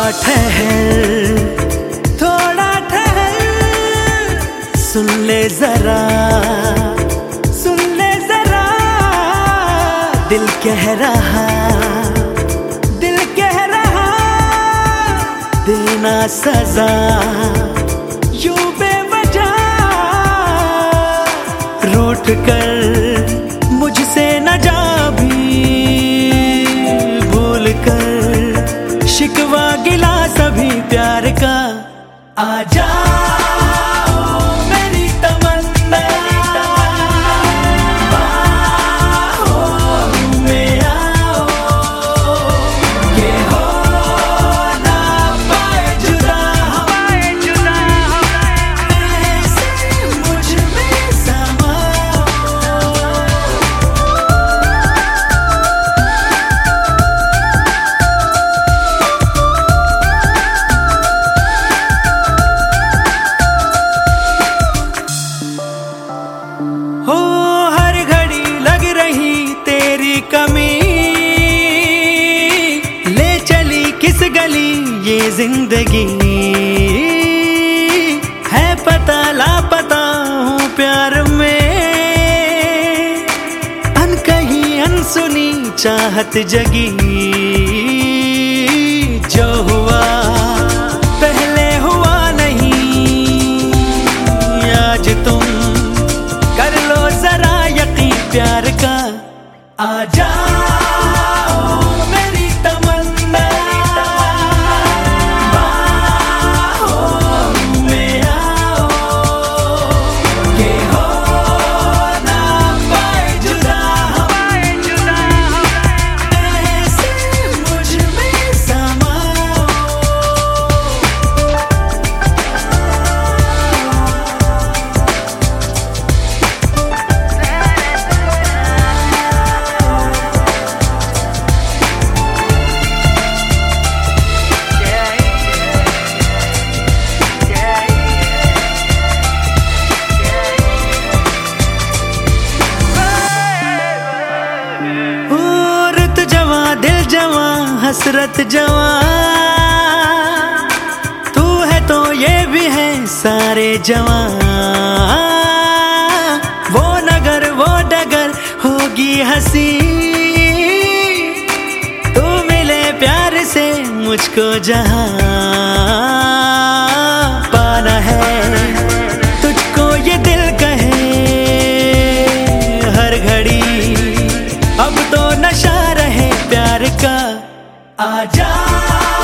थोड़ा ठहर, सुन ले जरा, सुन ले जरा, दिल कह रहा, दिल कह रहा, देना सजा यूं बेवजह, रूठ कर मुझसे न जा भी, भूल कर शिकवा गिला सभी प्यार का, आजा कमी, ले चली किस गली ये जिंदगी, है पता लापता हूँ प्यार में, अनकही अनसुनी चाहत जगी, जो हुआ पहले हुआ नहीं, आज तुम कर लो जरा यकीन प्यार का, आजा मेरी तमन्ना, बाहों में आओ, के हो ना पाए जुदा, ऐसे मुझ में समाओ। हसरत जवां, तू है तो ये भी है सारे जवां, वो नगर वो डगर होगी हंसी, तू मिले प्यार से मुझको जहां, पाना है तुझको ये दिल कहे हर घड़ी, अब तो नशा रहे प्यार का, आजा।